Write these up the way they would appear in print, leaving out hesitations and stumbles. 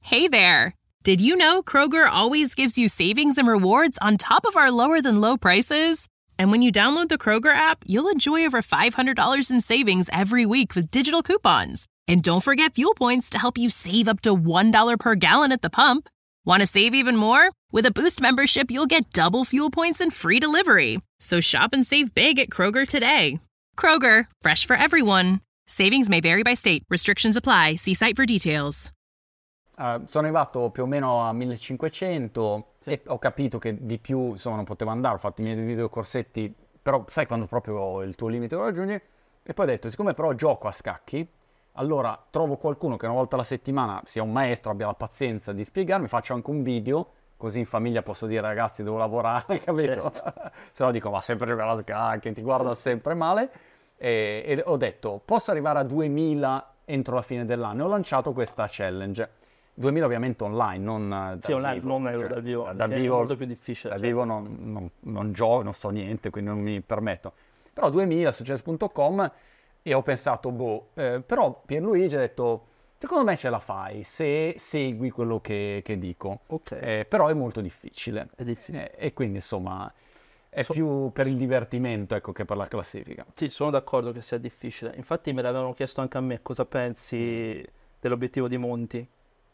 Hey there! Did you know Kroger always gives you savings and rewards on top of our lower-than-low prices? And when you download the Kroger app, you'll enjoy over $500 in savings every week with digital coupons. And don't forget fuel points to help you save up to $1 per gallon at the pump. Want to save even more? With a Boost membership, you'll get double fuel points and free delivery. So shop and save big at Kroger today. Kroger, fresh for everyone. Savings may vary by state. Restrictions apply. See site for details. Sono arrivato più o meno a 1500 e ho capito che di più insomma non potevo andare, ho fatto i miei video corsetti, però sai quando proprio il tuo limite lo raggiungi, e poi ho detto siccome però gioco a scacchi, allora trovo qualcuno che una volta alla settimana sia un maestro, abbia la pazienza di spiegarmi, faccio anche un video, così in famiglia posso dire ragazzi devo lavorare, capito? Certo. Se no dico va sempre a giocare a scacchi, ti guarda sempre male, e ho detto posso arrivare a 2000 entro la fine dell'anno, e ho lanciato questa challenge. 2000 ovviamente online, non dal online, vivo. non dal vivo. Dal vivo è molto più difficile. Dal vivo non gioco, non so niente, quindi non mi permetto. Però 2000 su chess.com e ho pensato, però Pierluigi ha detto, secondo me ce la fai se segui quello che dico. Ok. Però è molto difficile. È difficile. E quindi insomma è più per il divertimento, ecco, che per la classifica. Sì, sono d'accordo che sia difficile. Infatti me l'avevano chiesto anche a me cosa pensi dell'obiettivo di Monti.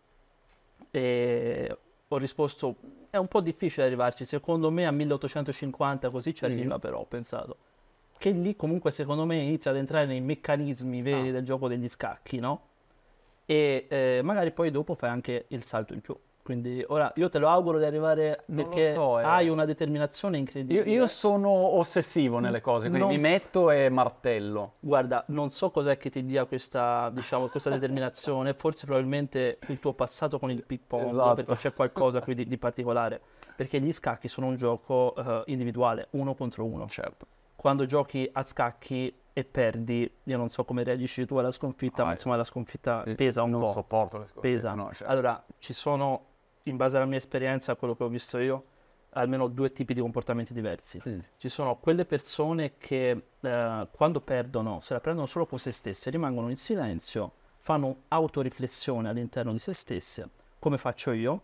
E ho risposto, è un po' difficile arrivarci, secondo me a 1850 così ci arriva, però ho pensato che lì comunque secondo me inizia ad entrare nei meccanismi veri del gioco degli scacchi, no? E magari poi dopo fai anche il salto in più. Quindi ora io te lo auguro di arrivare perché hai una determinazione incredibile. Io sono ossessivo nelle cose, quindi mi metto e martello. Guarda, non so cos'è che ti dia questa, diciamo, questa determinazione, forse probabilmente il tuo passato con il ping pong, Esatto. perché c'è qualcosa qui di particolare. Perché gli scacchi sono un gioco individuale, uno contro uno. Certo. Quando giochi a scacchi e perdi, io non so come reagisci tu alla sconfitta, ma insomma la sconfitta pesa un po'. Non sopporto le sconfitte. Pesa. No, certo. Allora, ci sono, in base alla mia esperienza, quello che ho visto io, almeno due tipi di comportamenti diversi. Ci sono quelle persone che quando perdono, se la prendono solo con se stesse, rimangono in silenzio, fanno autoriflessione all'interno di se stesse, come faccio io,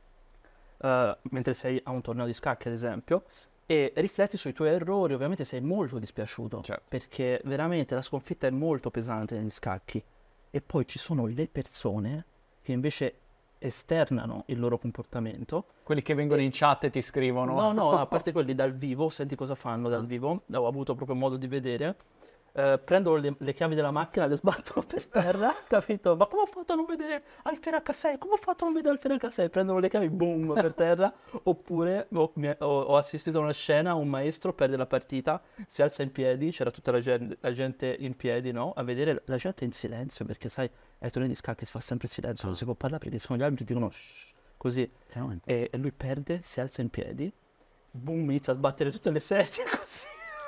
mentre sei a un torneo di scacchi ad esempio, e rifletti sui tuoi errori. Ovviamente sei molto dispiaciuto, certo, perché veramente la sconfitta è molto pesante negli scacchi. E poi ci sono le persone che invece esternano il loro comportamento. Quelli che vengono in chat e ti scrivono. No, a parte quelli dal vivo, senti cosa fanno dal vivo, ho avuto proprio modo di vedere. Prendono le chiavi della macchina, le sbattono per terra, capito? Ma come ho fatto a non vedere Alfiera H6? Come ho fatto a non vedere Alfiera H6? Prendono le chiavi, boom, per terra. Oppure ho assistito a una scena, un maestro perde la partita, si alza in piedi, c'era tutta la gente in piedi, no? A vedere la gente in silenzio, perché sai, ai tornei di scacchi si fa sempre silenzio, non si può parlare perché sono gli arbitri che dicono shh, così. E lui perde, si alza in piedi, boom, inizia a sbattere tutte le sedie, così.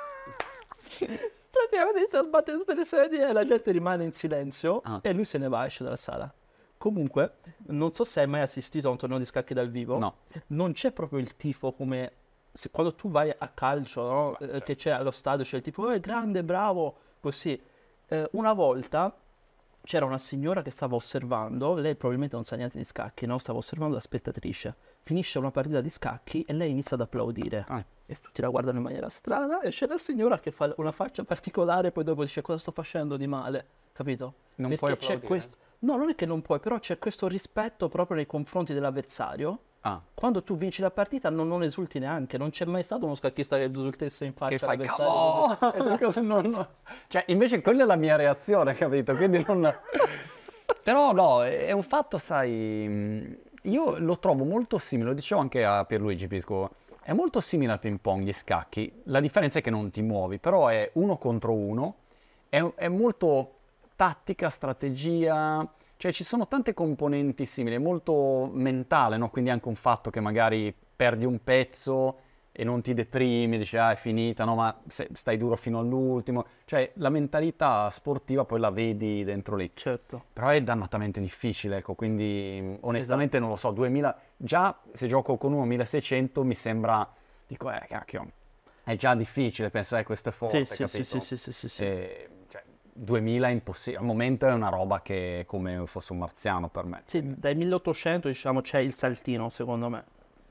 Praticamente inizia a sbattere tutte le sedie e la gente rimane in silenzio e lui se ne va, esce dalla sala. Comunque, non so se hai mai assistito a un torneo di scacchi dal vivo. No. Non c'è proprio il tifo come quando tu vai a calcio, no? Certo. Che c'è allo stadio, c'è il tifo, grande, bravo, così. Una volta c'era una signora che stava osservando, lei probabilmente non sa niente di scacchi, no? Stava osservando la spettatrice. Finisce una partita di scacchi e lei inizia ad applaudire. E tutti la guardano in maniera strana e c'è la signora che fa una faccia particolare e poi dopo dice cosa sto facendo di male, capito? Non Perché puoi c'è applaudire? questo... No, non è che non puoi, però c'è questo rispetto proprio nei confronti dell'avversario. Quando tu vinci la partita non esulti neanche, non c'è mai stato uno scacchista che esultesse in faccia Che fai all'avversario. Cioè, invece quella è la mia reazione, capito? Quindi non... Però no, è un fatto, sai, io lo trovo molto simile, lo dicevo anche a Pierluigi Pisco, è molto simile al ping pong, gli scacchi, la differenza è che non ti muovi, però è uno contro uno, è molto tattica, strategia, cioè ci sono tante componenti simili, è molto mentale, no? Quindi anche un fatto che magari perdi un pezzo e non ti deprimi, dici è finita, no, ma stai duro fino all'ultimo, cioè la mentalità sportiva poi la vedi dentro lì. Certo. Però è dannatamente difficile, ecco, quindi onestamente non lo so, 2000, già se gioco con uno 1600 mi sembra, dico cacchio, è già difficile, penso questo è forte, Sì, capito? sì. Cioè, 2000 è impossibile, al momento è una roba che è come fosse un marziano per me. Sì, dai 1800 diciamo c'è il saltino secondo me.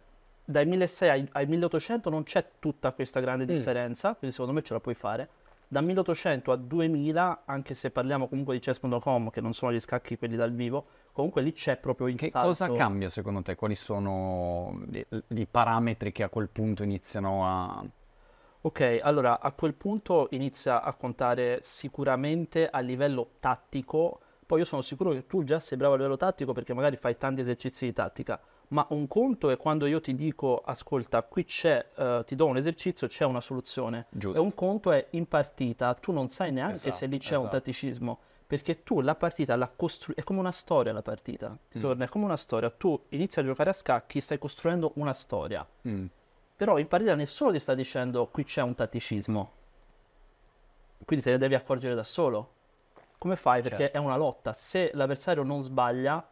Dai 1600 ai 1800 non c'è tutta questa grande differenza, quindi secondo me ce la puoi fare. Da 1800 a 2000, anche se parliamo comunque di chess.com, che non sono gli scacchi quelli dal vivo, comunque lì c'è proprio il Che salto. cosa cambia secondo te? Quali sono i parametri che a quel punto iniziano a... Ok, allora a quel punto inizia a contare sicuramente a livello tattico. Poi io sono sicuro che tu già sei bravo a livello tattico perché magari fai tanti esercizi di tattica, ma un conto è quando io ti dico, ascolta, qui c'è, ti do un esercizio, c'è una soluzione. Giusto. E un conto è in partita, tu non sai neanche se lì c'è un esatto. tatticismo, perché tu la partita la costruisci, è come una storia la partita, torna, è come una storia, tu inizi a giocare a scacchi, stai costruendo una storia. Però in partita nessuno ti sta dicendo qui c'è un tatticismo, quindi te ne devi accorgere da solo. Come fai? Perché Certo. è una lotta, se l'avversario non sbaglia,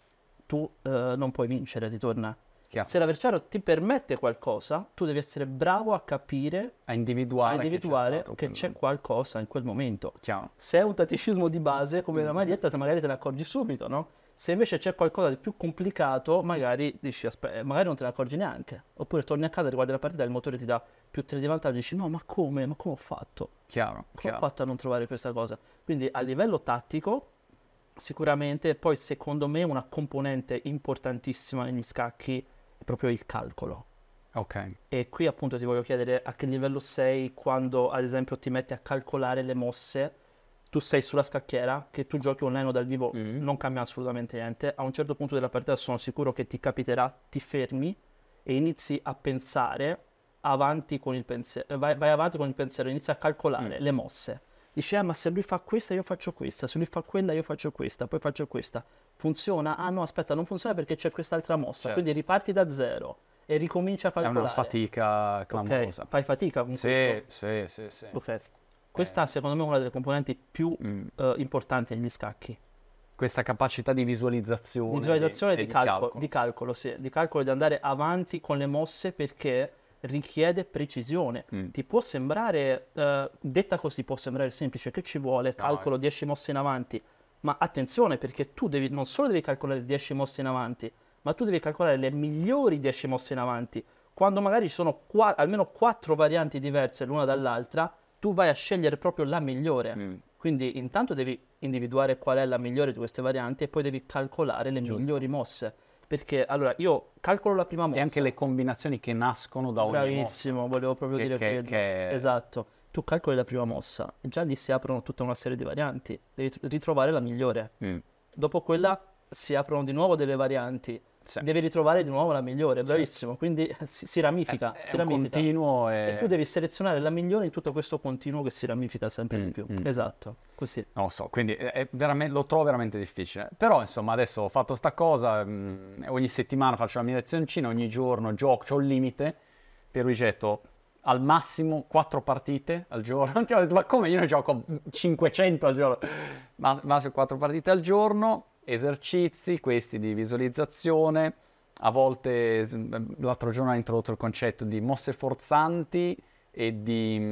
tu non puoi vincere, ti torna. Chiaro. Se l'avversario ti permette qualcosa, tu devi essere bravo a capire, A individuare, che c'è qualcosa in quel momento. Chiaro. Se è un tatticismo di base, come la maglietta, magari te ne accorgi subito, no? Se invece c'è qualcosa di più complicato, magari dici, magari non te ne accorgi neanche. Oppure torni a casa, riguardi la partita, il motore ti dà più 3 di vantaggio, dici, no, ma come? Ma come ho fatto? Chiaro, Come ho fatto a non trovare questa cosa? Quindi a livello tattico, sicuramente, poi secondo me una componente importantissima negli scacchi è proprio il calcolo. Ok. E qui appunto ti voglio chiedere a che livello sei quando ad esempio ti metti a calcolare le mosse, tu sei sulla scacchiera, che tu giochi online o dal vivo, non cambia assolutamente niente, a un certo punto della partita sono sicuro che ti capiterà, ti fermi e inizi a pensare avanti con il pensiero, vai avanti con il pensiero, inizi a calcolare le mosse. Dici, ma se lui fa questa io faccio questa, se lui fa quella io faccio questa, poi faccio questa. Funziona? Ah no, aspetta, non funziona perché c'è quest'altra mossa, Certo. quindi riparti da zero e ricominci a È calcolare. una fatica clamorosa. Ok, fai fatica con Sì, questo? sì. Ok. Questa secondo me è una delle componenti più importanti negli scacchi. Questa capacità di visualizzazione. Di visualizzazione e e di calcolo, sì. Di calcolo, di andare avanti con le mosse perché richiede precisione. Ti può sembrare, detta così, può sembrare semplice, che ci vuole, calcolo 10 mosse in avanti, ma attenzione perché tu devi, non solo devi calcolare 10 mosse in avanti, ma tu devi calcolare le migliori 10 mosse in avanti. Quando magari ci sono almeno 4 varianti diverse l'una dall'altra, tu vai a scegliere proprio la migliore. Quindi intanto devi individuare qual è la migliore di queste varianti e poi devi calcolare le migliori mosse. Perché allora io calcolo la prima mossa. E anche le combinazioni che nascono da ogni mossa. Bravissimo, volevo proprio dire quello. Esatto. Tu calcoli la prima mossa e già lì si aprono tutta una serie di varianti. Devi ritrovare la migliore. Dopo quella si aprono di nuovo delle varianti. Sì. Devi ritrovare di nuovo la migliore, bravissimo. Quindi si ramifica. È si un ramifica. continuo E tu devi selezionare la migliore in tutto questo continuo che si ramifica sempre di più. Esatto, così. Non lo so, quindi lo trovo veramente difficile. Però insomma adesso ho fatto sta cosa, ogni settimana faccio la mia lezioncina, ogni giorno gioco, c'ho un limite, per rigetto al massimo 4 partite al giorno. Ma come, io ne gioco 500 al giorno? Massimo 4 partite al giorno, esercizi, questi di visualizzazione. A volte, l'altro giorno ho introdotto il concetto di mosse forzanti e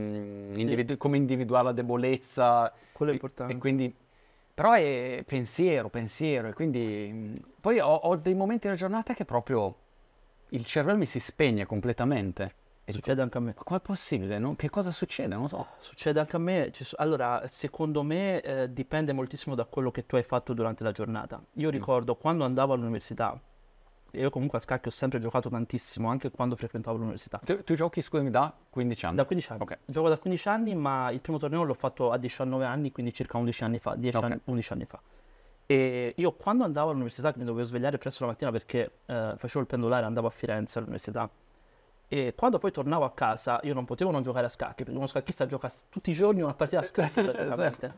di come individuare la debolezza. Quello è importante. E quindi, però è pensiero, e quindi poi ho dei momenti della giornata che proprio il cervello mi si spegne completamente. E Succede anche a me. com'è possibile? No? Che cosa succede? Non lo so. Succede anche a me. Allora, secondo me dipende moltissimo da quello che tu hai fatto durante la giornata. Io ricordo quando andavo all'università, e io comunque a scacchi ho sempre giocato tantissimo, anche quando frequentavo l'università. Tu giochi, scusami, da 15 anni? Da 15 anni. Ok. Gioco da 15 anni, ma il primo torneo l'ho fatto a 19 anni, quindi circa 11 anni fa, 11 anni fa. E io quando andavo all'università, mi dovevo svegliare presto la mattina perché facevo il pendolare, andavo a Firenze all'università. E quando poi tornavo a casa, io non potevo non giocare a scacchi, perché uno scacchista gioca tutti i giorni una partita a scacchi, praticamente.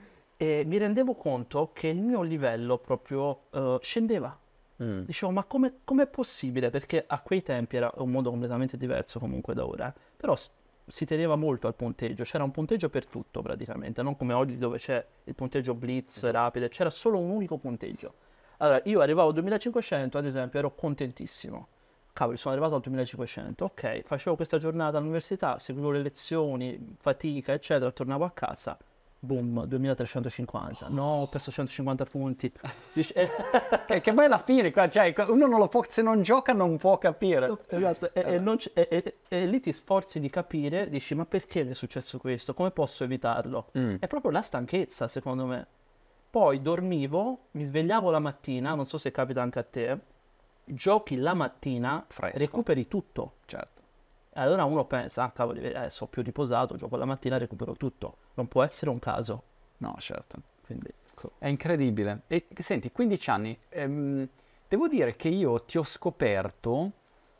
E mi rendevo conto che il mio livello proprio scendeva. Dicevo, ma com'è possibile? Perché a quei tempi era un mondo completamente diverso comunque da ora. Però si teneva molto al punteggio, c'era un punteggio per tutto praticamente, non come oggi dove c'è il punteggio blitz, rapide, c'era solo un unico punteggio. Allora, io arrivavo al 2500, ad esempio, ero contentissimo. Cavolo, sono arrivato al 2500, ok, facevo questa giornata all'università, seguivo le lezioni, fatica, eccetera, tornavo a casa, boom, 2350, no, ho perso 150 punti. Dici, Che poi alla fine, cioè, uno non lo può, se non gioca non può capire. esatto, e lì ti sforzi di capire, dici, ma perché mi è successo questo? Come posso evitarlo? È proprio la stanchezza, secondo me. Poi dormivo, mi svegliavo la mattina, non so se capita anche a te, giochi la mattina, Fresco. recuperi tutto. Certo. E allora uno pensa, ah cavolo, adesso ho più riposato, gioco la mattina, recupero tutto. Non può essere un caso. No, certo. Quindi, ecco. È incredibile. E senti, 15 anni, devo dire che io ti ho scoperto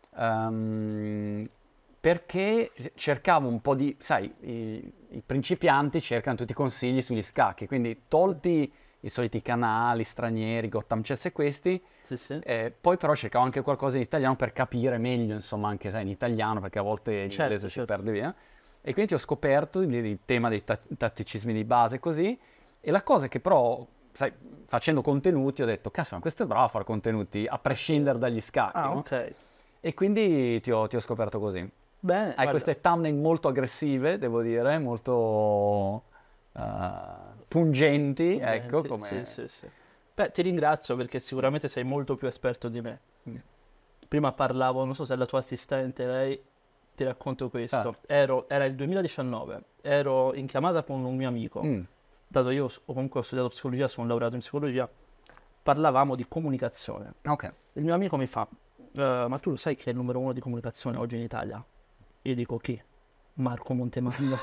perché cercavo un po' di, sai, i principianti cercano tutti i consigli sugli scacchi, quindi tolti i soliti canali stranieri, Gotham Chess e questi, Sì. poi però cercavo anche qualcosa in italiano per capire meglio, insomma, anche sai, in italiano, perché a volte l'inglese si perde via. E quindi ti ho scoperto il tema dei tatticismi di base così, e la cosa che però, sai, facendo contenuti ho detto, caspita, ma questo è bravo a fare contenuti a prescindere dagli scacchi, Ah, no? ok. E quindi ti ho scoperto così. Bene, Hai guarda, queste thumbnail molto aggressive, devo dire, molto pungenti, ecco, come... Sì. Beh, ti ringrazio perché sicuramente sei molto più esperto di me. Prima parlavo, non so se è la tua assistente, lei, ti racconto questo. Era il 2019, ero in chiamata con un mio amico, dato io comunque ho studiato psicologia, sono laureato in psicologia, parlavamo di comunicazione. Ok. Il mio amico mi fa, ma tu lo sai che è il numero uno di comunicazione oggi in Italia? Io dico chi? Marco Montemagno.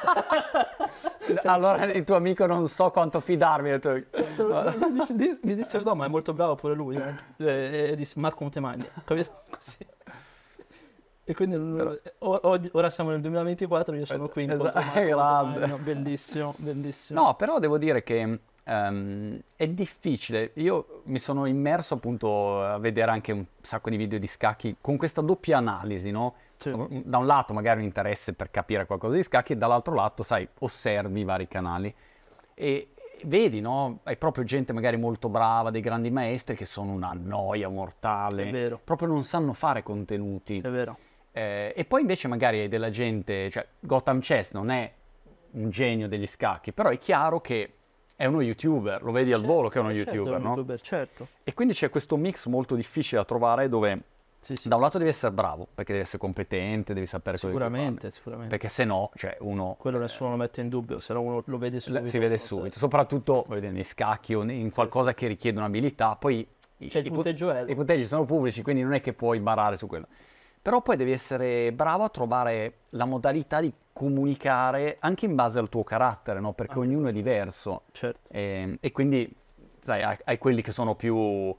Allora il tuo amico non so quanto fidarmi. Mi disse no, ma è molto bravo pure lui. E disse Marco Montemagno. Capito? Così. E quindi ora siamo nel 2024, io sono qui in grande. Bellissimo, bellissimo. No, però devo dire che è difficile. Io mi sono immerso appunto a vedere anche un sacco di video di scacchi con questa doppia analisi, no? Sì. Da un lato magari un interesse per capire qualcosa di scacchi, e dall'altro lato, sai, osservi i vari canali e vedi, no? Hai proprio gente magari molto brava, dei grandi maestri che sono una noia mortale. È vero. Proprio non sanno fare contenuti. È vero. E poi invece magari hai della gente, cioè Gotham Chess non è un genio degli scacchi, però è chiaro che è uno YouTuber, lo vedi al volo che è uno YouTuber, no? YouTuber, certo. E quindi c'è questo mix molto difficile da trovare dove da un lato devi essere bravo, perché devi essere competente, devi sapere quello che Sicuramente. perché se no, cioè uno... Quello nessuno lo mette in dubbio, se no uno lo vede subito. Si vede subito, soprattutto nei scacchi o in qualcosa che richiede un'abilità, poi C'è il punteggio i punteggi sono pubblici, quindi non è che puoi barare su quello. Però poi devi essere bravo a trovare la modalità di comunicare anche in base al tuo carattere, no? Perché ognuno è diverso. Certo. E quindi, sai, hai quelli che sono più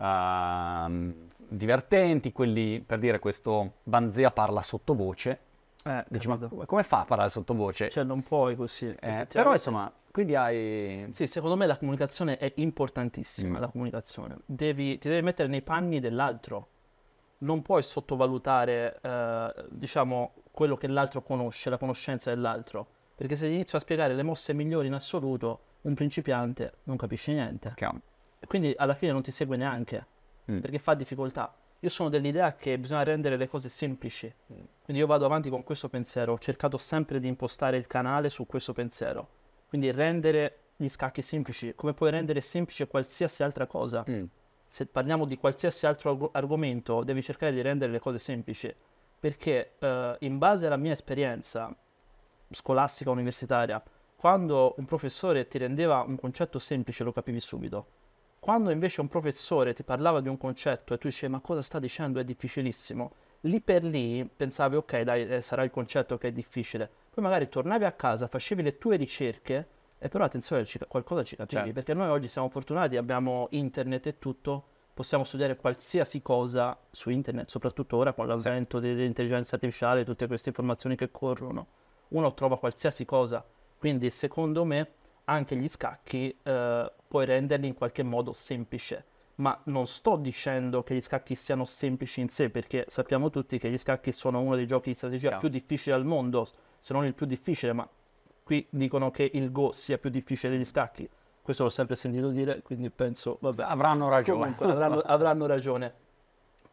divertenti, quelli, per dire, questo Banzea parla sottovoce. Dici, ma come fa a parlare sottovoce? Cioè, non puoi così. Però, insomma, quindi hai... Sì, secondo me la comunicazione è importantissima, la comunicazione. Ti devi mettere nei panni dell'altro. Non puoi sottovalutare, diciamo, quello che l'altro conosce, la conoscenza dell'altro. Perché se inizio a spiegare le mosse migliori in assoluto, un principiante non capisce niente. Chiaro. Quindi alla fine non ti segue neanche, perché fa difficoltà. Io sono dell'idea che bisogna rendere le cose semplici. Quindi io vado avanti con questo pensiero. Ho cercato sempre di impostare il canale su questo pensiero. Quindi rendere gli scacchi semplici, come puoi rendere semplice qualsiasi altra cosa. Se parliamo di qualsiasi altro argomento, devi cercare di rendere le cose semplici, perché in base alla mia esperienza scolastica universitaria, quando un professore ti rendeva un concetto semplice lo capivi subito. Quando invece un professore ti parlava di un concetto e tu dicevi ma cosa sta dicendo, è difficilissimo, lì per lì pensavi ok dai sarà il concetto che è difficile, poi magari tornavi a casa, facevi le tue ricerche e però attenzione, qualcosa ci capivi, certo. Perché noi oggi siamo fortunati, abbiamo internet e tutto, possiamo studiare qualsiasi cosa su internet, soprattutto ora con l'avvento dell'intelligenza artificiale, tutte queste informazioni che corrono, uno trova qualsiasi cosa, quindi secondo me anche gli scacchi puoi renderli in qualche modo semplice, ma non sto dicendo che gli scacchi siano semplici in sé, perché sappiamo tutti che gli scacchi sono uno dei giochi di strategia più difficili al mondo, se non il più difficile, ma qui dicono che il Go sia più difficile degli scacchi. Questo l'ho sempre sentito dire, quindi penso, vabbè. Avranno ragione. Comunque, avranno ragione.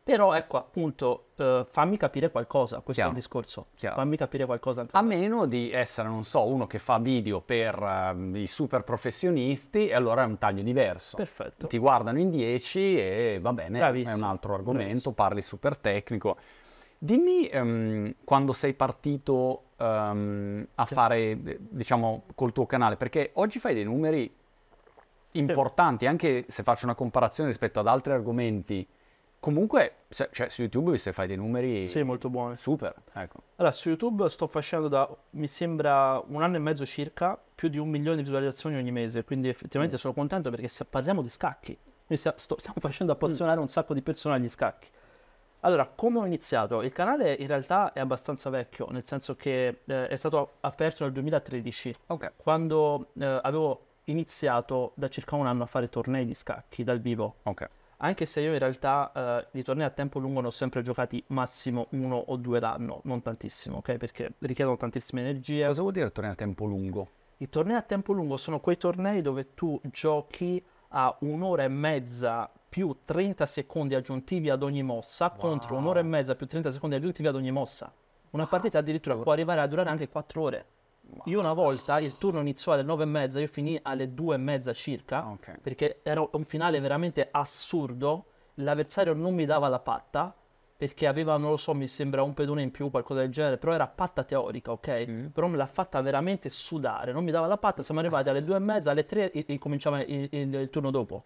Però ecco, appunto, fammi capire qualcosa, questo Chiaro. è il discorso. Chiaro. Fammi capire qualcosa anche A meno di essere, non so, uno che fa video per i super professionisti e allora è un taglio diverso. Perfetto. Ti guardano in 10 e va bene, Bravissimo, è un altro argomento, bravissimo. parli super tecnico. Dimmi quando sei partito a fare, diciamo, col tuo canale, perché oggi fai dei numeri importanti, anche se faccio una comparazione rispetto ad altri argomenti. Comunque, cioè, su YouTube se fai dei numeri Sì, molto buoni. super, ecco. Allora, su YouTube sto facendo da, mi sembra, 1 anno e mezzo circa, più di 1 milione di visualizzazioni ogni mese, quindi effettivamente sono contento perché parliamo di scacchi. Noi stiamo facendo appassionare un sacco di persone agli scacchi. Allora, come ho iniziato? Il canale in realtà è abbastanza vecchio, nel senso che è stato aperto nel 2013, Ok. quando avevo iniziato da circa un anno a fare tornei di scacchi dal vivo. Ok. Anche se io in realtà di tornei a tempo lungo ne ho sempre giocati massimo 1 o 2 l'anno, non tantissimo, ok? Perché richiedono tantissime energie. Cosa vuol dire tornare a tempo lungo? I tornei a tempo lungo sono quei tornei dove tu giochi a 1 ora e mezza più 30 secondi aggiuntivi ad ogni mossa contro 1 ora e mezza più 30 secondi aggiuntivi ad ogni mossa. Una partita addirittura può arrivare a durare anche 4 ore. Io una volta, il turno iniziò alle 9 e mezza, io finì alle 2 e mezza circa, Ok. perché era un finale veramente assurdo, l'avversario non mi dava la patta, perché aveva, non lo so, mi sembra un pedone in più, qualcosa del genere, però era patta teorica, ok? Però me l'ha fatta veramente sudare, non mi dava la patta, siamo arrivati alle 2 e mezza, alle 3 e cominciava il turno dopo.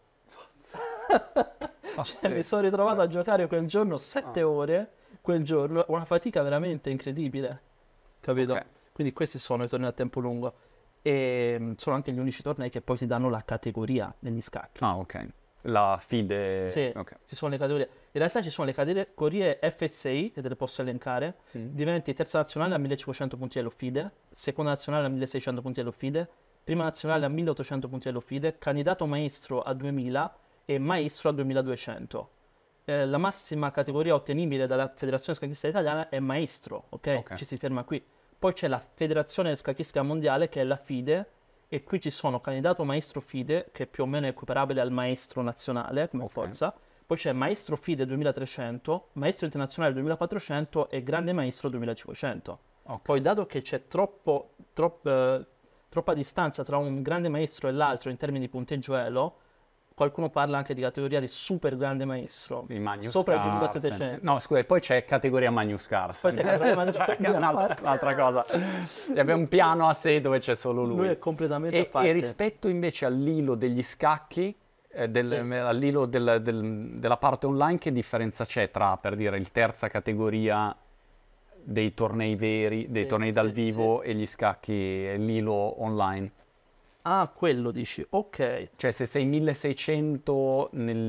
Cioè, mi sono ritrovato a giocare quel giorno 7 ore, quel giorno, una fatica veramente incredibile, capito? Ok. Quindi questi sono i tornei a tempo lungo e sono anche gli unici tornei che poi ti danno la categoria degli scacchi. Ah, ok. La FIDE... Sì, Ok. ci sono le categorie. In realtà ci sono le categorie FSI, che te le posso elencare. Diventi terza nazionale a 1500 punti dello FIDE, seconda nazionale a 1600 punti dello FIDE, prima nazionale a 1800 punti dello FIDE, candidato maestro a 2000 e maestro a 2200. La massima categoria ottenibile dalla Federazione Scacchistica Italiana è maestro, ok? Ci si ferma qui. Poi c'è la Federazione Scacchistica Mondiale, che è la FIDE, e qui ci sono candidato maestro FIDE, che è più o meno equiparabile al maestro nazionale come forza. Poi c'è maestro FIDE 2300, maestro internazionale 2400 e grande maestro 2500. Poi dato che c'è troppa distanza tra un grande maestro e l'altro in termini di punteggio elo, qualcuno parla anche di categoria di super grande maestro, Il Magnus sopra il Carlsen. 2700. No, scusa, e poi c'è categoria Magnus Carlsen. Poi c'è categoria Magnus Carlsen. Che è un'altra cosa. E abbiamo un piano a sé dove c'è solo lui. Lui è completamente a parte. E rispetto invece all'ilo degli scacchi, all'ilo della parte online, che differenza c'è tra, per dire, il terza categoria dei tornei veri, dei tornei dal vivo e gli scacchi e l'ilo online? Ah, quello dici, ok. Cioè, se sei 1600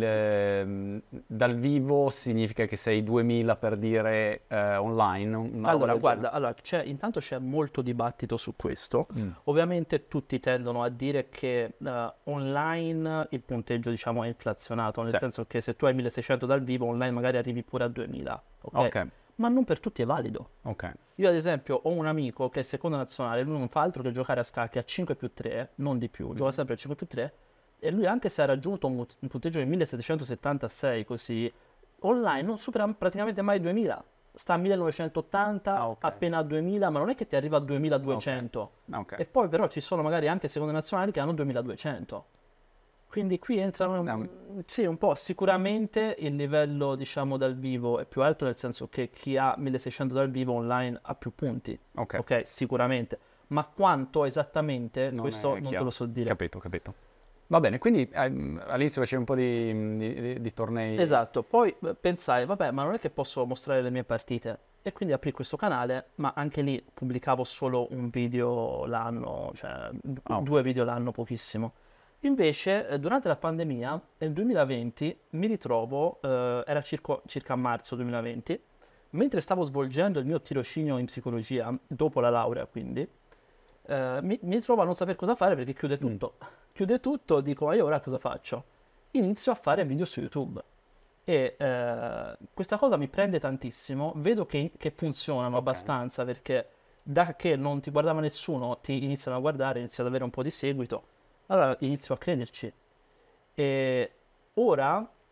dal vivo, significa che sei 2000, per dire, online? Allora, guarda, intanto c'è molto dibattito su questo. Ovviamente tutti tendono a dire che online il punteggio, diciamo, è inflazionato, nel senso che se tu hai 1600 dal vivo, online magari arrivi pure a 2000, ok? Ma non per tutti è valido. Ok. Io ad esempio ho un amico che è seconda nazionale, lui non fa altro che giocare a scacchi a 5+3, non di più, gioca sempre a 5+3, e lui, anche se ha raggiunto un punteggio di 1776 così, online non supera praticamente mai 2000. Sta a 1980, appena a 2000, ma non è che ti arriva a 2200. E poi però ci sono magari anche seconde nazionali che hanno 2200. Quindi qui entrano, sì, un po'. Sicuramente il livello, diciamo, dal vivo è più alto, nel senso che chi ha 1600 dal vivo online ha più punti. Ok, sicuramente. Ma quanto esattamente, questo non te lo so dire. Capito. Va bene, quindi all'inizio facevi un po' di tornei. Esatto, poi pensai, vabbè, ma non è che posso mostrare le mie partite. E quindi aprì questo canale, ma anche lì pubblicavo solo un video l'anno, cioè 2 video l'anno, pochissimo. Invece, durante la pandemia, nel 2020, mi ritrovo, era circa marzo 2020, mentre stavo svolgendo il mio tirocinio in psicologia, dopo la laurea quindi, mi ritrovo a non saper cosa fare perché chiude tutto. Chiude tutto, dico, ma io ora cosa faccio? Inizio a fare video su YouTube. E questa cosa mi prende tantissimo, vedo che funzionano abbastanza, perché da che non ti guardava nessuno, ti iniziano a guardare, inizi ad avere un po' di seguito. Allora inizio a crederci. E ora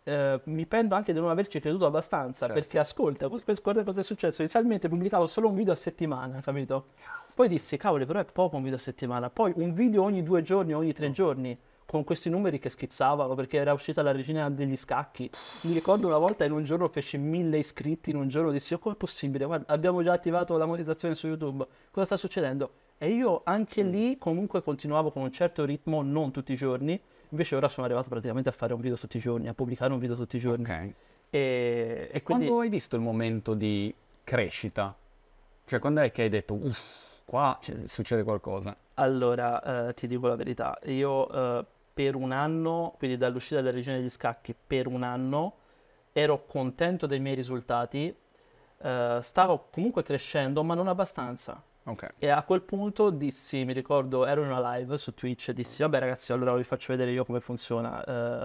mi pento anche di non averci creduto abbastanza, Certo. perché ascolta, guarda cosa è successo. Inizialmente pubblicavo solo un video a settimana, capito? Poi dissi, cavolo, però è poco un video a settimana. Poi un video ogni 2 giorni, ogni 3 giorni, con questi numeri che schizzavano, perché era uscita la regina degli scacchi. Mi ricordo una volta in un giorno feci 1000 iscritti, in un giorno dissi, oh, com'è possibile? Guarda, abbiamo già attivato la monetizzazione su YouTube, cosa sta succedendo? E io anche lì comunque continuavo con un certo ritmo, non tutti i giorni. Invece ora sono arrivato praticamente a fare un video tutti i giorni, a pubblicare un video tutti i giorni. Ok. E quindi Quando hai visto il momento di crescita? Cioè, quando è che hai detto, uff, qua succede qualcosa? allora ti dico la verità, io per un anno, quindi dall'uscita della Regina degli Scacchi, per un anno ero contento dei miei risultati, stavo comunque crescendo, ma non abbastanza. Ok. E a quel punto dissi, mi ricordo, ero in una live su Twitch e dissi, vabbè ragazzi, allora vi faccio vedere io come funziona.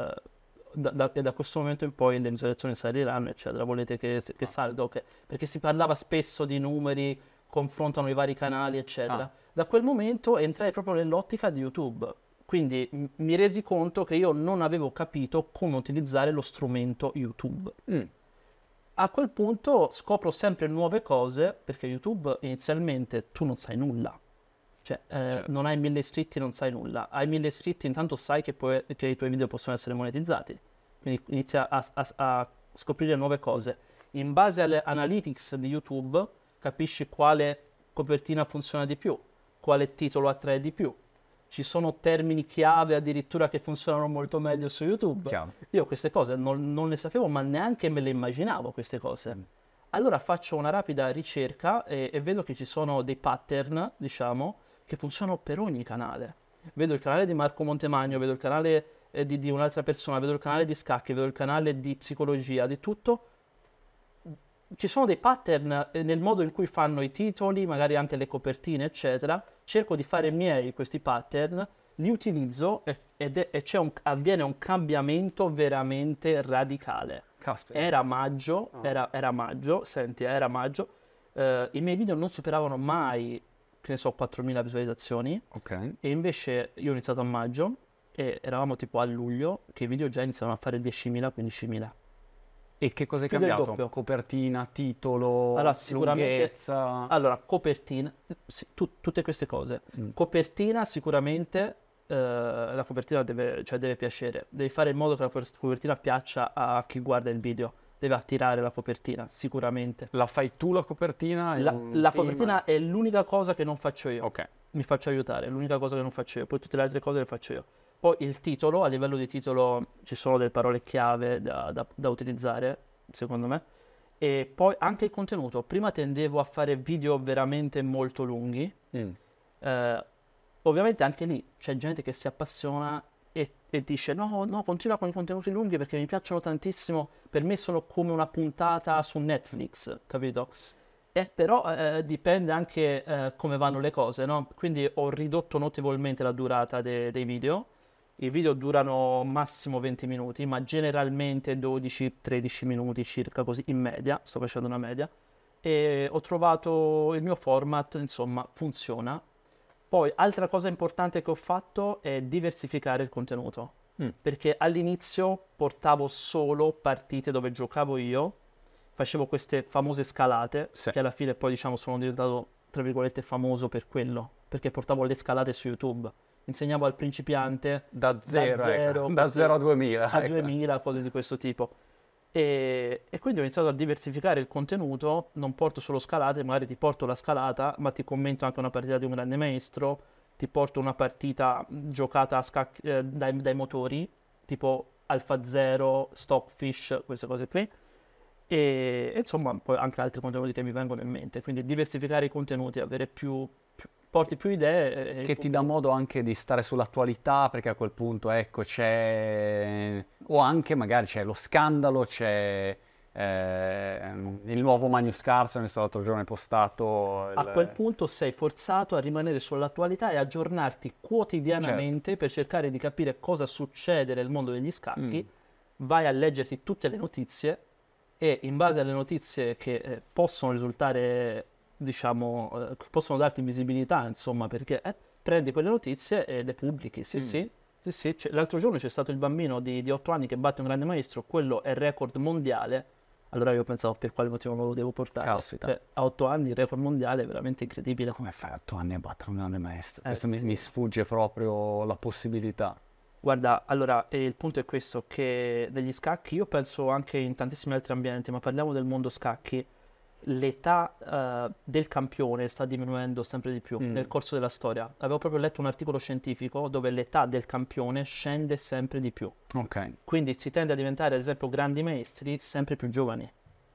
E da questo momento in poi le visualizzazioni saliranno, eccetera. Volete che salga? Ok. Perché si parlava spesso di numeri, confrontano i vari canali, eccetera. Ah. Da quel momento entrai proprio nell'ottica di YouTube. Quindi mi resi conto che io non avevo capito come utilizzare lo strumento YouTube. A quel punto scopro sempre nuove cose, perché YouTube inizialmente tu non sai nulla. Cioè, Certo. non hai 1000 iscritti, non sai nulla. Hai 1000 iscritti, intanto sai che i tuoi video possono essere monetizzati. Quindi inizia a scoprire nuove cose. In base alle analytics di YouTube, capisci quale copertina funziona di più, quale titolo attrae di più. Ci sono termini chiave addirittura che funzionano molto meglio su YouTube. Chiaro. Io queste cose non le sapevo, ma neanche me le immaginavo queste cose. Allora faccio una rapida ricerca e vedo che ci sono dei pattern, diciamo, che funzionano per ogni canale. Vedo il canale di Marco Montemagno, vedo il canale di un'altra persona, vedo il canale di scacchi, vedo il canale di psicologia, di tutto. Ci sono dei pattern nel modo in cui fanno i titoli, magari anche le copertine, eccetera. Cerco di fare miei questi pattern, li utilizzo e avviene un cambiamento veramente radicale. Caspita. Era maggio, era maggio, senti, era maggio. I miei video non superavano mai, che ne so, 4.000 visualizzazioni. Ok. E invece io ho iniziato a maggio e eravamo tipo a luglio, che i video già iniziavano a fare 10.000, 15.000. E che cosa è Più del cambiato? doppio. Copertina, titolo, Allora, sicuramente, lunghezza? allora, copertina, sì, tutte queste cose. Copertina, sicuramente, la copertina deve piacere. Devi fare in modo che la copertina piaccia a chi guarda il video. Deve attirare la copertina, sicuramente. La fai tu la copertina? È La un team? copertina è l'unica cosa che non faccio io. Ok. Mi faccio aiutare, è l'unica cosa che non faccio io. Poi tutte le altre cose le faccio io. Poi il titolo, a livello di titolo ci sono delle parole chiave da utilizzare, secondo me. E poi anche il contenuto. Prima tendevo a fare video veramente molto lunghi. Ovviamente anche lì c'è gente che si appassiona e dice no, continua con i contenuti lunghi perché mi piacciono tantissimo. Per me sono come una puntata su Netflix, capito? Però dipende anche come vanno le cose, no? Quindi ho ridotto notevolmente la durata dei video. I video durano massimo 20 minuti, ma generalmente 12-13 minuti circa, così in media, sto facendo una media. E ho trovato il mio format, insomma, funziona. Poi, altra cosa importante che ho fatto è diversificare il contenuto. Perché all'inizio portavo solo partite dove giocavo io, facevo queste famose scalate, Sì. che alla fine poi, diciamo, sono diventato, tra virgolette, famoso per quello, perché portavo le scalate su YouTube. Insegnavo al principiante Da zero, ecco. Da così, 0 a 2000. a ecco. 2000, cose di questo tipo. E quindi ho iniziato a diversificare il contenuto, non porto solo scalate, magari ti porto la scalata, ma ti commento anche una partita di un grande maestro, ti porto una partita giocata a scacchi dai motori, tipo Alpha Zero, Stockfish, queste cose qui. E insomma poi anche altri contenuti che mi vengono in mente, quindi diversificare i contenuti, avere porti più idee. Che ti dà modo anche di stare sull'attualità, perché a quel punto, ecco, c'è... O anche magari c'è lo scandalo, c'è il nuovo Magnus Carlsen, che l'altro giorno hai postato... A quel punto sei forzato a rimanere sull'attualità e aggiornarti quotidianamente per cercare di capire cosa succede nel mondo degli scacchi. Vai a leggerti tutte le notizie e in base alle notizie che possono risultare, diciamo, possono darti visibilità, insomma, perché prendi quelle notizie e le pubblichi, sì. Sì, sì, l'altro giorno c'è stato il bambino di 8 anni che batte un grande maestro, quello è il record mondiale. Allora io pensavo per quale motivo non lo devo portare. Caspita. Cioè, a 8 anni il record mondiale è veramente incredibile. Come fai a 8 anni a battere un grande maestro? Questo sì. mi sfugge proprio la possibilità. Guarda, allora, il punto è questo, che negli scacchi, io penso anche in tantissimi altri ambienti, ma parliamo del mondo scacchi, l'età del campione sta diminuendo sempre di più nel corso della storia. Avevo proprio letto un articolo scientifico dove l'età del campione scende sempre di più. Ok. Quindi si tende a diventare, ad esempio, grandi maestri sempre più giovani.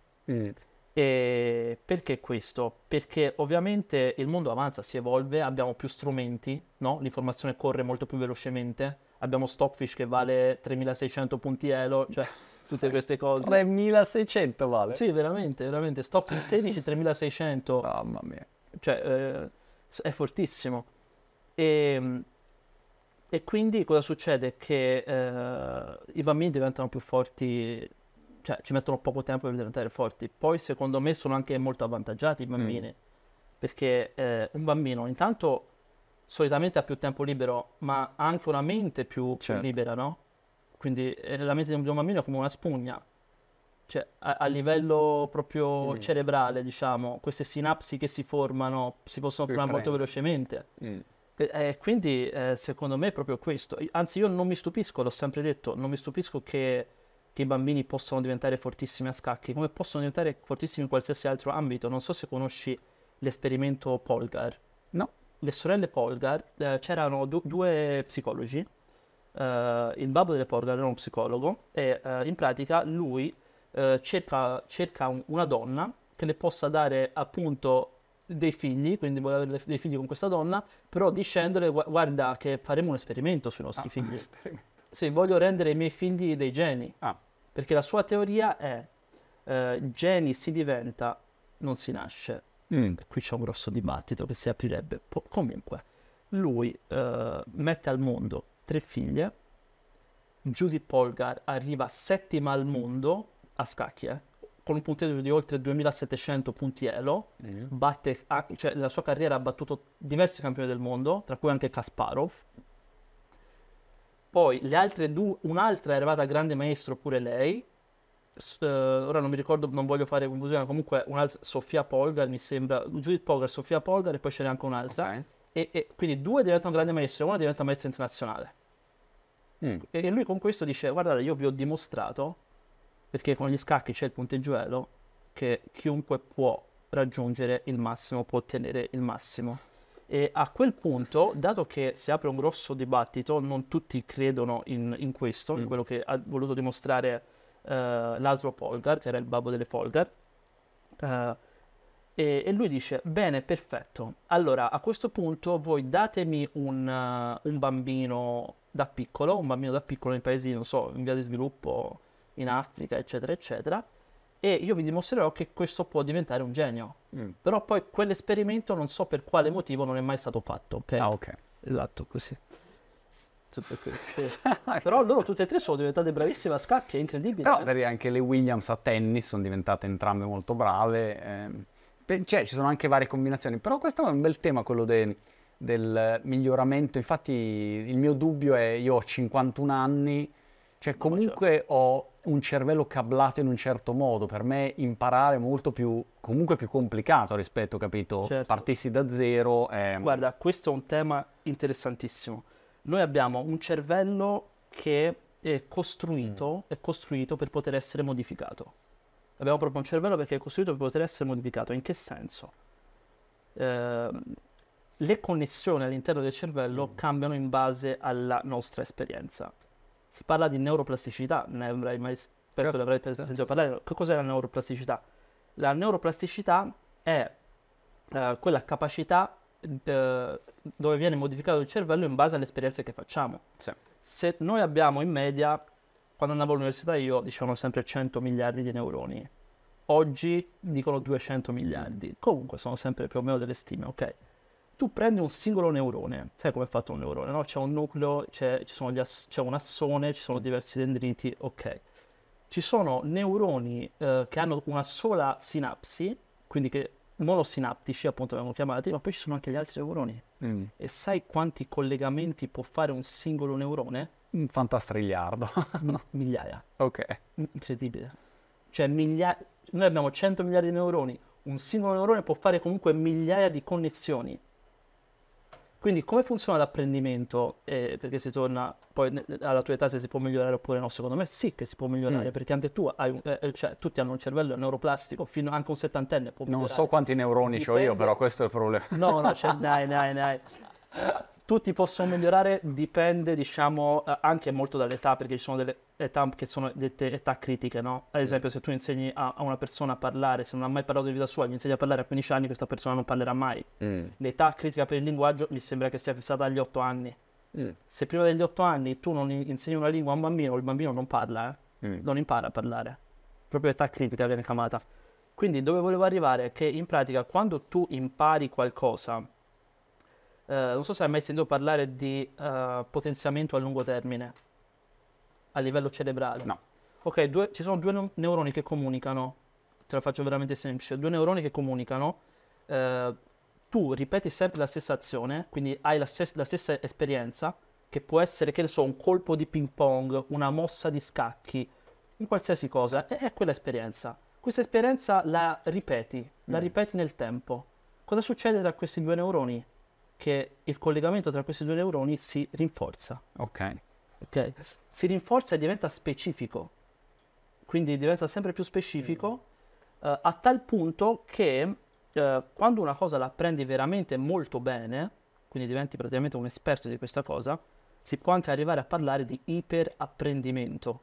E perché questo? Perché ovviamente il mondo avanza, si evolve, abbiamo più strumenti, no? L'informazione corre molto più velocemente, abbiamo Stockfish che vale 3600 punti Elo, cioè tutte queste cose. 3600 vale? Sì, veramente, veramente. Stockfish 16 3600, Mamma mia. cioè è fortissimo. E quindi cosa succede? Che i bambini diventano più forti, cioè ci mettono poco tempo per diventare forti. Poi secondo me sono anche molto avvantaggiati i bambini, perché un bambino intanto solitamente ha più tempo libero, ma ha anche una mente più libera, no? Quindi la mente di un bambino è come una spugna, cioè a livello proprio cerebrale, diciamo, queste sinapsi che si formano si possono formare molto velocemente. Quindi secondo me è proprio questo. Anzi, io non mi stupisco, l'ho sempre detto, non mi stupisco che i bambini possano diventare fortissimi a scacchi, come possono diventare fortissimi in qualsiasi altro ambito. Non so se conosci l'esperimento Polgar. No. Le sorelle Polgar, c'erano due psicologi, il babbo delle Polgar era uno psicologo e in pratica lui cerca una donna che le possa dare appunto dei figli, quindi vuole avere dei figli con questa donna, però dicendole guarda che faremo un esperimento sui nostri figli. Sì, voglio rendere i miei figli dei geni, perché la sua teoria è geni si diventa, non si nasce. Qui c'è un grosso dibattito che si aprirebbe. Comunque, lui mette al mondo 3 figlie, Judith Polgar arriva settima al mondo a scacchi, con un punteggio di oltre 2700 punti Elo, batte, cioè nella sua carriera ha battuto diversi campioni del mondo, tra cui anche Kasparov. Poi le altre due, un'altra è arrivata a grande maestro pure lei, ora non mi ricordo, non voglio fare confusione, comunque un'altra, Sofia Polgar mi sembra, Judith Polgar, Sofia Polgar e poi ce n'è anche un'altra. Okay. E quindi 2 diventano grande maestro e una diventa maestra internazionale. E lui con questo dice, guardate, io vi ho dimostrato, perché con gli scacchi c'è il punteggio Elo, che chiunque può raggiungere il massimo, può ottenere il massimo. E a quel punto, dato che si apre un grosso dibattito, non tutti credono in questo, in quello che ha voluto dimostrare Laszlo Polgar, che era il babbo delle Polgar, e lui dice, bene, perfetto, allora a questo punto voi datemi un bambino da piccolo, nei paesi, non so, in via di sviluppo, in Africa, eccetera, eccetera, e io vi dimostrerò che questo può diventare un genio. Però poi quell'esperimento non so per quale motivo non è mai stato fatto, ok? Ok. Esatto, così. Però loro tutte e 3 sono diventate bravissime a scacchi, è incredibile. Però vedi, anche le Williams a tennis sono diventate entrambe molto brave. Cioè, ci sono anche varie combinazioni. Però questo è un bel tema, quello del miglioramento. Infatti il mio dubbio è, io ho 51 anni, cioè comunque ho un cervello cablato in un certo modo. Per me imparare è molto comunque più complicato rispetto, capito? Certo. Partissi da zero. Guarda, questo è un tema interessantissimo. Noi abbiamo un cervello che è costruito per poter essere modificato. Abbiamo proprio un cervello perché è costruito per poter essere modificato. In che senso? Le connessioni all'interno del cervello cambiano in base alla nostra esperienza. Si parla di neuroplasticità, ne avrai mai sentito parlare? Che cos'è la neuroplasticità? La neuroplasticità è quella capacità dove viene modificato il cervello in base alle esperienze che facciamo. Sì. Se noi abbiamo in media, quando andavo all'università io dicevano sempre 100 miliardi di neuroni, oggi dicono 200 miliardi, comunque sono sempre più o meno delle stime, ok? Tu prendi un singolo neurone, sai come è fatto un neurone, no? C'è un nucleo, c'è un assone, ci sono diversi dendriti, ok. Ci sono neuroni che hanno una sola sinapsi, quindi che monosinaptici, appunto vengono chiamati, ma poi ci sono anche gli altri neuroni. E sai quanti collegamenti può fare un singolo neurone? Un fantastrigliardo. Migliaia. Ok. Incredibile. Cioè noi abbiamo 100 miliardi di neuroni, un singolo neurone può fare comunque migliaia di connessioni. Quindi come funziona l'apprendimento? Perché si torna poi alla tua età se si può migliorare oppure no? Secondo me sì che si può migliorare, perché anche tu hai cioè, tutti hanno un cervello neuroplastico, fino anche un settantenne può migliorare. Non so quanti neuroni ho io, però questo è il problema. No, cioè, dai. Tutti possono migliorare, dipende, diciamo, anche molto dall'età, perché ci sono delle età che sono dette età critiche, no? Ad esempio, se tu insegni a una persona a parlare, se non ha mai parlato di vita sua, gli insegni a parlare a 15 anni, questa persona non parlerà mai. L'età critica per il linguaggio mi sembra che sia fissata agli 8 anni. Se prima degli 8 anni tu non insegni una lingua a un bambino, il bambino non parla, non impara a parlare. Proprio età critica viene chiamata. Quindi dove volevo arrivare è che in pratica quando tu impari qualcosa, non so se hai mai sentito parlare di potenziamento a lungo termine a livello cerebrale. No. Ok, ci sono due neuroni che comunicano, te la faccio veramente semplice, due neuroni che comunicano, tu ripeti sempre la stessa azione, quindi hai la stessa esperienza, che può essere, che ne so, un colpo di ping pong, una mossa di scacchi, in qualsiasi cosa, è quella esperienza. Questa esperienza la ripeti nel tempo. Cosa succede tra questi due neuroni? Che il collegamento tra questi due neuroni si rinforza. Ok. Si rinforza e diventa specifico. Quindi diventa sempre più specifico a tal punto che quando una cosa la apprendi veramente molto bene, quindi diventi praticamente un esperto di questa cosa, si può anche arrivare a parlare di iperapprendimento.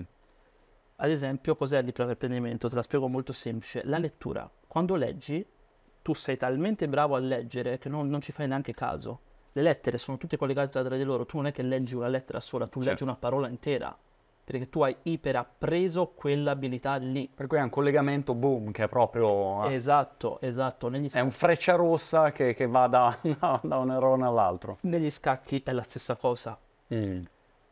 Ad esempio, cos'è l'iperapprendimento? Te la spiego molto semplice. La lettura. Quando leggi, tu sei talmente bravo a leggere che non ci fai neanche caso. Le lettere sono tutte collegate tra di loro. Tu non è che leggi una lettera sola, tu leggi una parola intera. Perché tu hai iperappreso quell'abilità lì. Per cui è un collegamento boom che è proprio... Esatto. È un freccia rossa che va da un neurone all'altro. Negli scacchi è la stessa cosa. In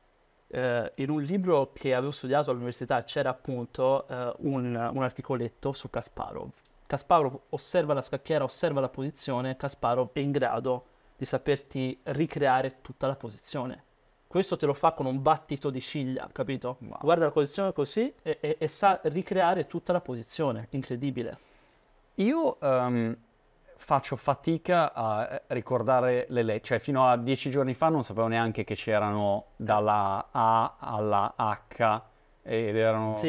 un libro che avevo studiato all'università c'era appunto un articoletto su Kasparov. Kasparov osserva la scacchiera, osserva la posizione, Kasparov è in grado di saperti ricreare tutta la posizione. Questo te lo fa con un battito di ciglia, capito? Wow. Guarda la posizione così e sa ricreare tutta la posizione, incredibile. Io faccio fatica a ricordare le lettere, cioè fino a 10 giorni fa non sapevo neanche che c'erano dalla A alla H ed erano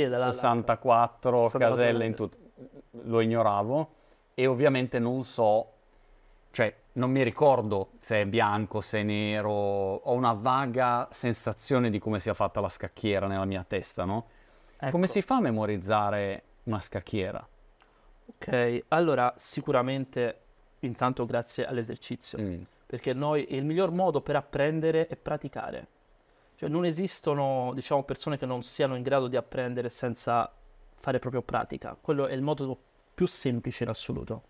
64 caselle in tutto. Lo ignoravo e ovviamente non so, cioè non mi ricordo se è bianco, se è nero, ho una vaga sensazione di come sia fatta la scacchiera nella mia testa, no? Ecco. Come si fa a memorizzare una scacchiera? Ok, allora sicuramente intanto grazie all'esercizio, perché il miglior modo per apprendere è praticare. Cioè non esistono, diciamo, persone che non siano in grado di apprendere senza fare proprio pratica. Quello è il modo più semplice in assoluto.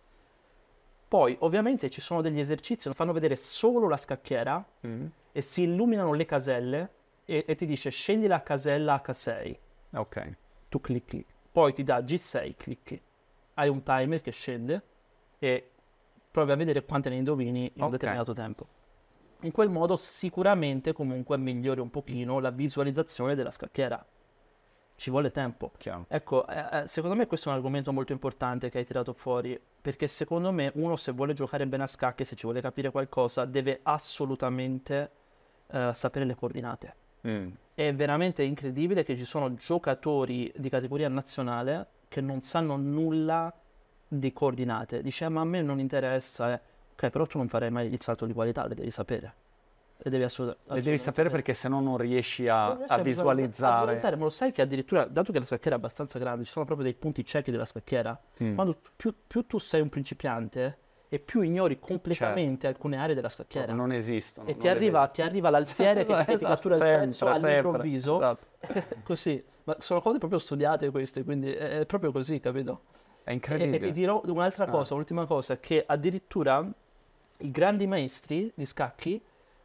Poi ovviamente ci sono degli esercizi che fanno vedere solo la scacchiera e si illuminano le caselle e ti dice scegli la casella H6. Ok. Tu clicchi, poi ti dà G6, clicchi. Hai un timer che scende e provi a vedere quante ne indovini in un determinato tempo. In quel modo sicuramente comunque migliori un pochino la visualizzazione della scacchiera. Ci vuole tempo. Chiaro. Ecco, secondo me questo è un argomento molto importante che hai tirato fuori, perché secondo me uno, se vuole giocare bene a scacchi, se ci vuole capire qualcosa, deve assolutamente sapere le coordinate. È veramente incredibile che ci sono giocatori di categoria nazionale che non sanno nulla di coordinate. Dice, ma a me non interessa. Ok, però tu non farai mai il salto di qualità, le devi sapere. Le devi assolutamente Le devi sapere perché sennò non riesci a visualizzare. Ma lo sai che addirittura, dato che la scacchiera è abbastanza grande, ci sono proprio dei punti ciechi della scacchiera. Quando più tu sei un principiante e più ignori completamente alcune aree della scacchiera. Non esistono. E ti arriva l'alfiere che ti cattura il pezzo all'improvviso. Esatto. Così. Ma sono cose proprio studiate queste, quindi è proprio così, capito? È incredibile. E ti dirò un'altra cosa, un'ultima cosa, che addirittura i grandi maestri di scacchi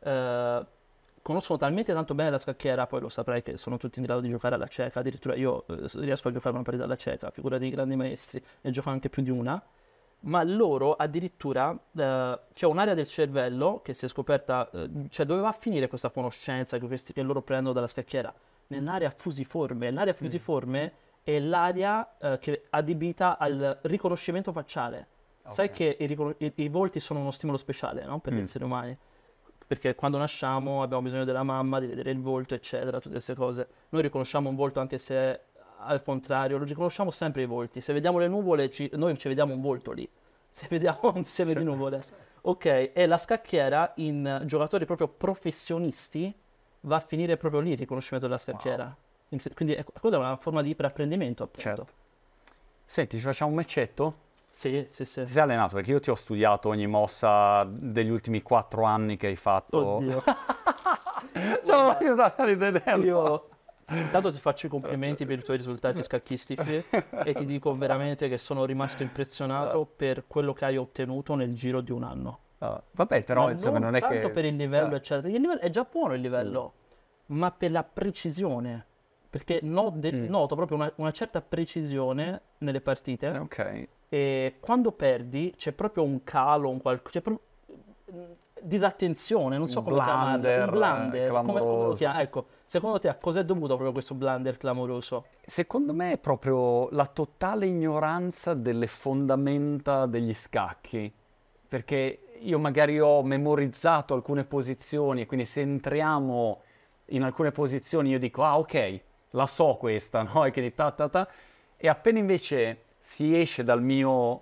conoscono talmente tanto bene la scacchiera, poi lo saprai che sono tutti in grado di giocare alla cieca, addirittura io riesco a giocare una partita alla cieca, figura dei grandi maestri, ne gioco anche più di una, ma loro addirittura c'è un'area del cervello che si è scoperta, cioè dove va a finire questa conoscenza che loro prendono dalla scacchiera? Nell'area fusiforme. L'area fusiforme è l'area che è adibita al riconoscimento facciale. Sai che i volti sono uno stimolo speciale, no? Per gli esseri umani. Perché quando nasciamo abbiamo bisogno della mamma, di vedere il volto, eccetera, tutte queste cose. Noi riconosciamo un volto anche se al contrario, lo riconosciamo sempre i volti. Se vediamo le nuvole, noi ci vediamo un volto lì. Se vediamo un seme di nuvole. Ok, e la scacchiera in giocatori proprio professionisti va a finire proprio lì il riconoscimento della scacchiera. Quindi quella è una forma di iperapprendimento, appunto. Certo. Senti, ci facciamo un matchetto? Sì. Ti sei allenato? Perché io ti ho studiato ogni mossa degli ultimi 4 anni che hai fatto. Oddio. Cioè, io da rivederlo. Io intanto ti faccio i complimenti per i tuoi risultati scacchistici e ti dico veramente che sono rimasto impressionato per quello che hai ottenuto nel giro di un anno. Vabbè, però Ma insomma non è che... tanto per il livello, eccetera. Il livello è già buono il livello, ma per la precisione. Perché noto proprio una certa precisione nelle partite. Ok. E quando perdi c'è proprio un calo, c'è proprio disattenzione, non so come chiamarlo, un blunder, come lo chiami? Ecco, secondo te a cos'è dovuto proprio questo blunder clamoroso? Secondo me è proprio la totale ignoranza delle fondamenta degli scacchi, perché io magari ho memorizzato alcune posizioni e quindi se entriamo in alcune posizioni io dico, ah ok, la so questa, no? E quindi e appena invece si esce dal mio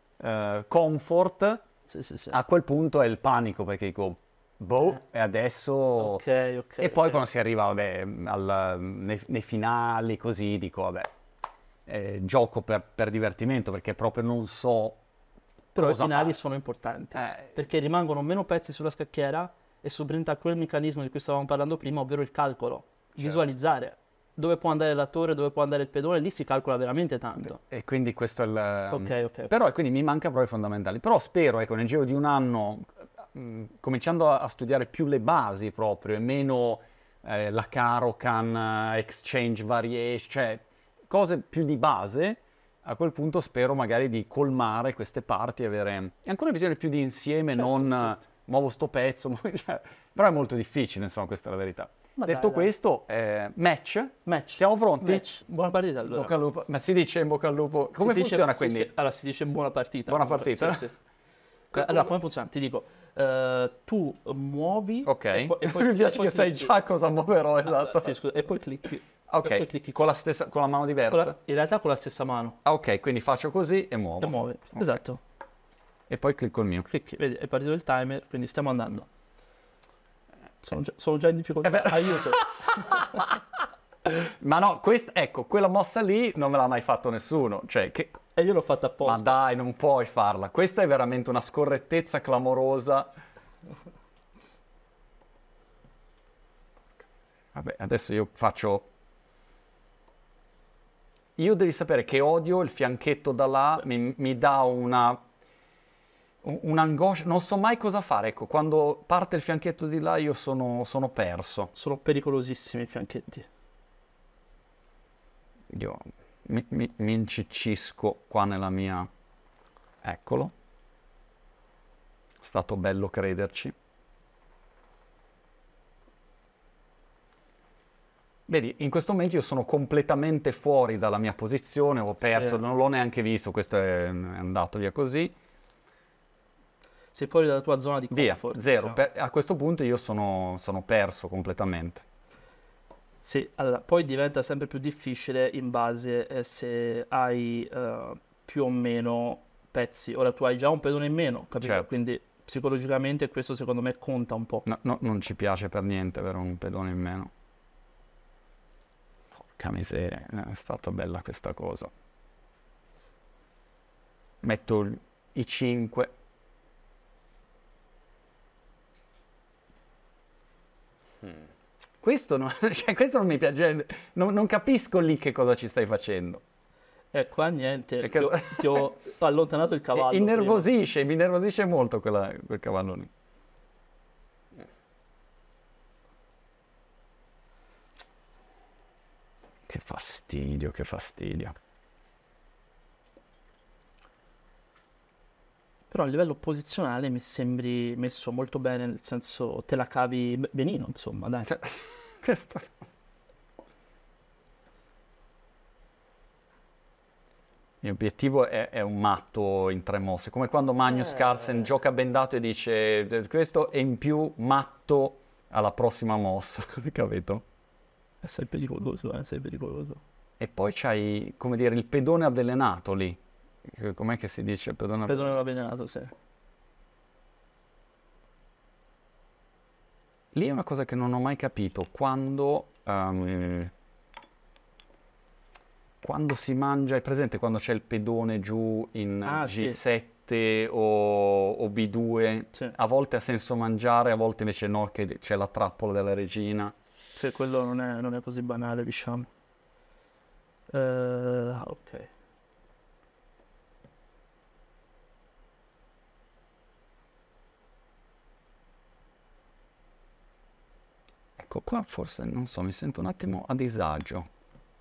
comfort, Sì. a quel punto è il panico, perché dico, e adesso... Ok. E poi quando si arriva, vabbè, nei finali, così, dico, vabbè, gioco per divertimento, perché proprio non so Però cosa i finali fare. sono importanti, perché rimangono meno pezzi sulla scacchiera e subentra quel meccanismo di cui stavamo parlando prima, ovvero il calcolo, visualizzare. Dove può andare l'attore, dove può andare il pedone, lì si calcola veramente tanto. E quindi questo è il... Ok. Però quindi mi manca proprio i fondamentali. Però spero, ecco, nel giro di un anno, cominciando a studiare più le basi proprio, e meno la Caro-Can, Exchange Variation, cioè cose più di base, a quel punto spero magari di colmare queste parti e avere anche una visione più di insieme, Certo. muovo sto pezzo, cioè, però è molto difficile, insomma, questa è la verità. Ma Detto dai. questo, match. Siamo pronti? Match. Buona partita allora. Bocca al lupo. Ma si dice in bocca al lupo? Come funziona quindi? Allora si dice buona partita. Buona partita? Sì. Allora come funziona? Ti dico, tu muovi Ok. e poi Mi piace che sai clicchi. già cosa muoverò, esatto. Sì, scusa, e poi clicchi. Ok, E poi clicchi. con la mano diversa? In realtà con la stessa mano. Ah, ok, quindi faccio così e muovo. E muovi. Ok. Esatto. E poi clicco il mio. Clicchi, vedi, è partito il timer, quindi stiamo andando. Sono già in difficoltà. Aiuto. Ma no, ecco, quella mossa lì non me l'ha mai fatto nessuno. Cioè, E io l'ho fatta ma apposta. dai, non puoi farla. Questa è veramente una scorrettezza clamorosa. Vabbè, adesso io faccio... Io devi sapere che odio il fianchetto da là, mi dà un'angoscia, non so mai cosa fare, ecco, quando parte il fianchetto di là io sono perso. Sono pericolosissimi i fianchetti. Io mi inciccisco qua nella mia... Eccolo. È stato bello crederci. Vedi, in questo momento io sono completamente fuori dalla mia posizione, ho perso, Sì. non l'ho neanche visto, questo è andato via così. Sei fuori dalla tua zona di Via, comfort. zero. diciamo. A questo punto io sono perso completamente. Sì, allora, poi diventa sempre più difficile in base se hai più o meno pezzi. Ora tu hai già un pedone in meno, capito? Certo. Quindi psicologicamente questo secondo me conta un po'. No, non ci piace per niente avere un pedone in meno. Porca miseria, è stata bella questa cosa. Metto i 5. Questo, questo non mi piace, non capisco lì che cosa ci stai facendo. Qua niente, Perché- ti ho allontanato il cavallo. Mi innervosisce molto quel cavallo lì. Che fastidio, che fastidio. Però a livello posizionale mi sembri messo molto bene, nel senso te la cavi benino, insomma, dai. Cioè, questo... Il mio obiettivo è un matto in 3 mosse, come quando Magnus Carlsen gioca bendato e dice questo è in più matto alla prossima mossa, capito? Sei pericoloso, sei pericoloso. E poi c'hai, come dire, il pedone avvelenato lì. Com'è che si dice? Pedone avvelenato, sì. Lì è una cosa che non ho mai capito, quando si mangia, è presente quando c'è il pedone giù in G7 o B2, Sì. a volte ha senso mangiare, a volte invece no, che c'è la trappola della regina. Sì, quello non è così banale, diciamo. Ok. Ecco, qua forse, non so, mi sento un attimo a disagio.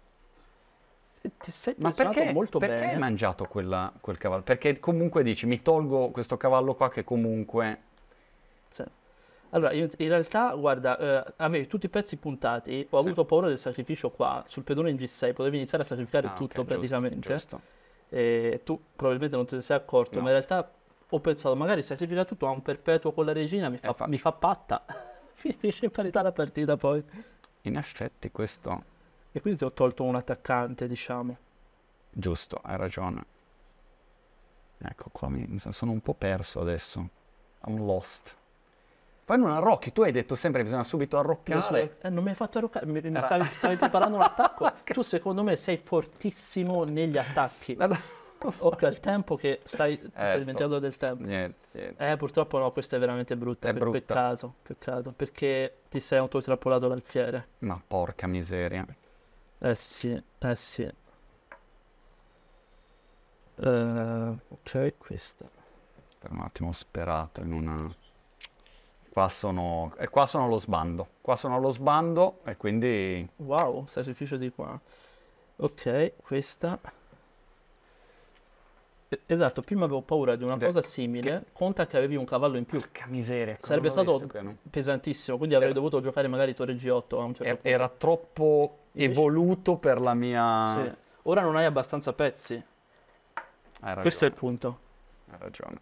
Ti sei Ma posizionato perché, molto perché bene. hai mangiato quel cavallo? Perché comunque dici, mi tolgo questo cavallo qua che comunque... Sì. Allora, in realtà, guarda, avevi tutti i pezzi puntati, ho avuto paura del sacrificio qua, sul pedone in G6, potevi iniziare a sacrificare tutto ok, praticamente. giusto. E tu probabilmente non te ne sei accorto, No. ma in realtà ho pensato, magari sacrifica tutto a un perpetuo con la regina, mi fa patta, finisce in parità la partita poi. In effetti questo... E quindi ti ho tolto un attaccante, diciamo. Giusto, hai ragione. Ecco qua, mi sono un po' perso adesso. I'm lost. Poi non arrocchi, tu hai detto sempre che bisogna subito arroccare. Non mi hai fatto arroccare, stavi preparando un attacco. Tu secondo me sei fortissimo negli attacchi. Occhio al tempo che stai dimenticando del tempo. Niente. Purtroppo no, questa è veramente brutta. È brutta. Peccato, perché ti sei autotrappolato l'alfiere. Ma porca miseria. Sì. Ok, questa. Per un attimo ho sperato in una... Qua sono allo sbando. Qua sono allo sbando e quindi... Wow, sacrificio di qua. Ok, questa. Esatto, prima avevo paura di una cosa simile. Conta che avevi un cavallo in più. Porca miseria. Sarebbe stato pesantissimo, quindi avrei dovuto giocare magari torre G8 a un certo punto. Era troppo evoluto per la mia... Sì. Ora non hai abbastanza pezzi. Hai ragione. Questo è il punto. Hai ragione.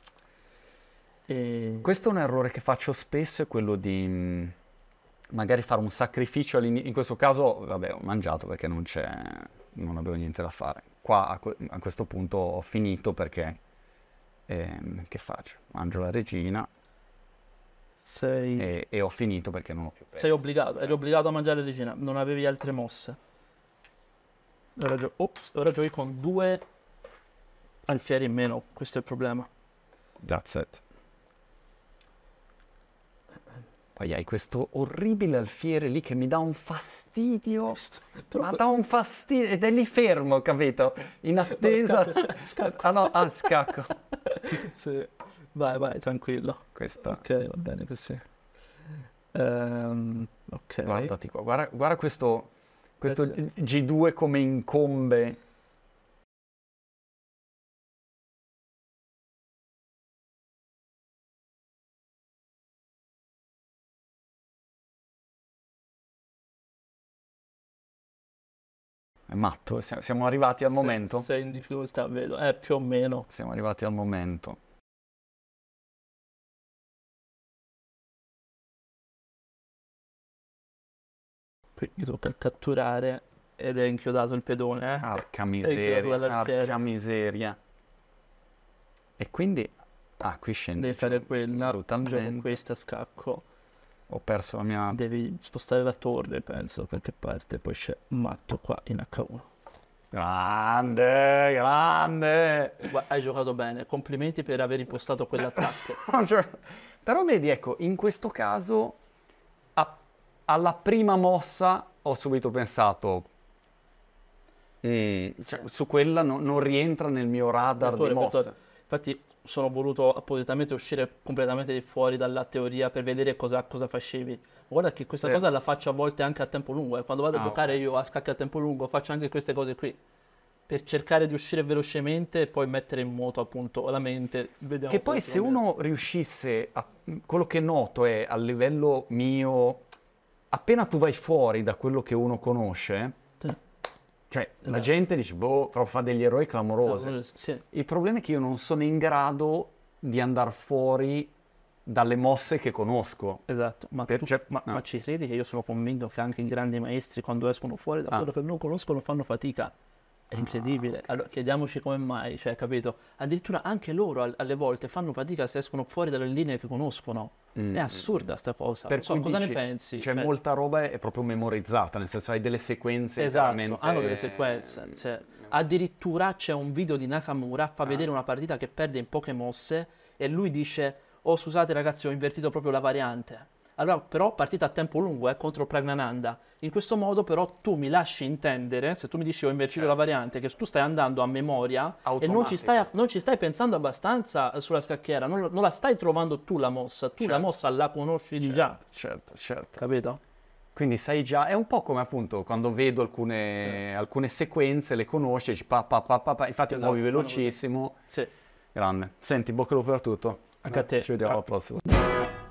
E... Questo è un errore che faccio spesso, è quello di magari fare un sacrificio all'inizio. In questo caso, vabbè, ho mangiato perché non avevo niente da fare. Qua a questo punto ho finito perché, che faccio? Mangio la regina e ho finito perché non ho più pezzi. Eri obbligato a mangiare regina, non avevi altre mosse. Ora giochi con 2 alfieri in meno, questo è il problema. That's it. Poi hai questo orribile alfiere lì che mi dà un fastidio, ma dà un fastidio, ed è lì fermo, capito? In attesa. Scacco. Scacco. Sì. Vai, tranquillo. Questa. Ok, va bene così. Ok. Guardati qua, guarda questo G2 come incombe. È matto, siamo arrivati al momento? Sei in difficoltà, vedo. Più o meno. Siamo arrivati al momento. Quindi tocca catturare ed è inchiodato il pedone, Porca È inchiodato dall'alfiere. miseria, porca miseria. E quindi... qui scende. Devi fare quella, brutalmente. gioco questa a scacco. Ho perso la mia... Devi spostare la torre, penso, perché parte. Poi c'è matto qua in H1. Grande! Hai giocato bene, complimenti per aver impostato quell'attacco. Però vedi, ecco, in questo caso, alla prima mossa ho subito pensato, su quella non rientra nel mio radar di mosse. Infatti sono voluto appositamente uscire completamente fuori dalla teoria per vedere cosa facevi. Guarda che questa cosa la faccio a volte anche a tempo lungo. Quando vado a giocare io a scacchi a tempo lungo faccio anche queste cose qui. per cercare di uscire velocemente e poi mettere in moto appunto la mente. Vediamo Che poi se uno riuscisse, quello che noto è a livello mio, appena tu vai fuori da quello che uno conosce, Sì. cioè la gente dice, boh, però fa degli eroi clamorosi. Sì. Il problema è che io non sono in grado di andare fuori dalle mosse che conosco. Esatto, ma ci credi che io sono convinto che anche i grandi maestri quando escono fuori da quello che non conoscono fanno fatica? È incredibile. Allora chiediamoci come mai, cioè, capito? Addirittura anche loro alle volte fanno fatica se escono fuori dalle linee che conoscono. È assurda sta cosa. Per Insomma, cui cosa ne dici, pensi? Cioè, Cioè, molta roba è proprio memorizzata, nel senso hai delle sequenze esatto, veramente... hanno delle sequenze. Cioè, addirittura c'è un video di Nakamura, fa vedere una partita che perde in poche mosse e lui dice, oh scusate ragazzi, ho invertito proprio la variante. Allora, però partita a tempo lungo contro Pragnananda. In questo modo però tu mi lasci intendere, se tu mi dici ho invertito la variante, che tu stai andando a memoria e non ci stai pensando abbastanza sulla scacchiera, non la stai trovando tu la mossa, tu la mossa la conosci già. Certo. Capito? Quindi sai già, è un po' come appunto quando vedo alcune sequenze, le conosci, dici infatti muovi velocissimo. Sì. Grande. Senti, bocca al lupo per tutto. Anche a te. Ci vediamo alla prossima.